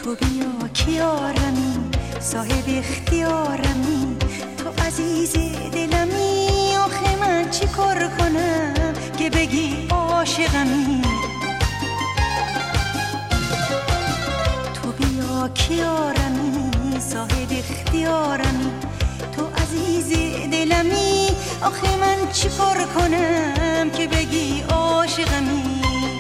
تو بیا کیارمی، صاحب اختیارمی، تو عزیز دلمی. آخه من چی کار کنم که بگی عاشقمی؟ تو بیا کیارمی، صاحب اختیارمی، تو عزیز دلمی. آخه من چی کار کنم که بگی عاشقمی؟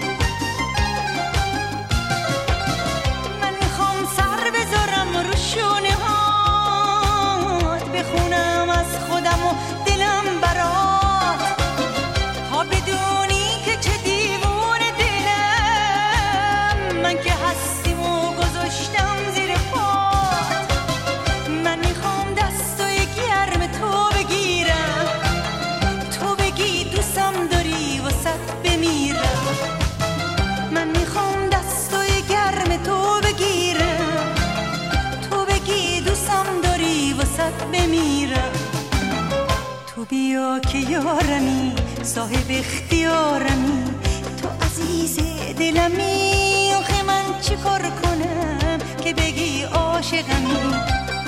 من میخوام سر بذارم رو شونه هات، بخونم از خودم و دلم برات، تا بدونی که چه دیوونه دلم. من که هستیم و گذاشتم زیر پات. من میخوام دستای گرم تو بگیرم، تو بگی دوستم داری واسط بمیرم. من میخوام دستای گرم تو بگیرم، تو بگی دوستم داری واسط بمیرم. تو بیا که یارمی، صاحب اختیارمی، تو عزیز دلمی. آخه من چی کار کنم که بگی عاشقمی؟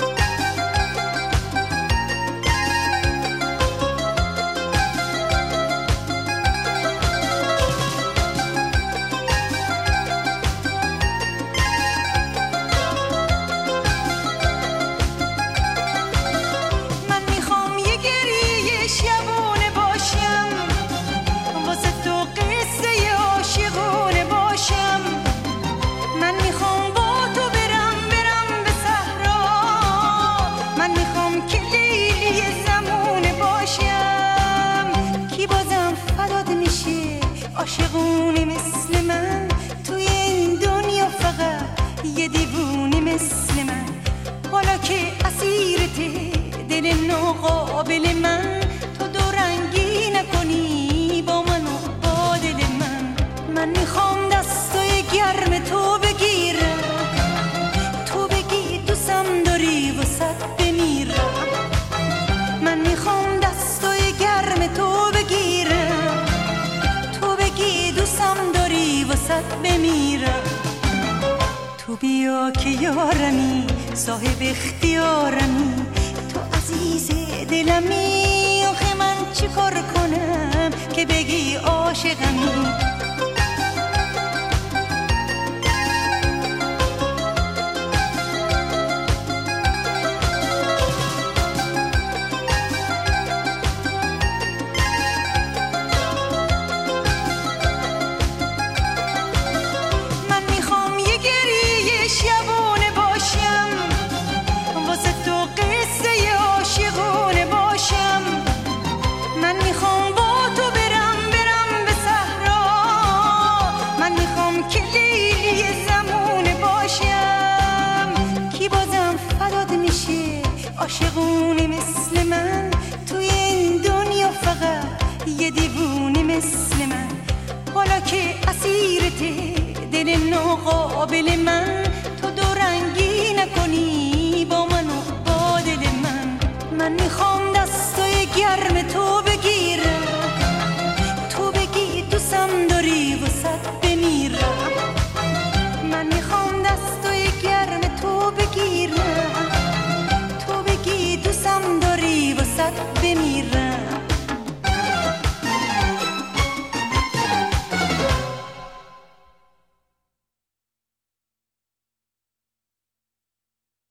عاشقونه مثل من توی این دنیا، فقط یه دیوونه مثل من. حالا که اسیرته دل ناقابل من، تو دورنگی نکنی با من و با دل من. من میخوام دستای گرم تو بگیرم، تو بگی دوستم داری واسط بمیرم. من میخوام دستای گرم تو بگیرم، دوستم داری واسط بمیرم. تو بیا که یارمی، صاحب اختیارمی، تو عزیز دلمی. آخه من چی کار کنم که بگی عاشقمی؟ عاشقونه مثل من توی این دنیا، فقط یه دیوونه مثل من. حالا که اسیرته دل ناقابل من،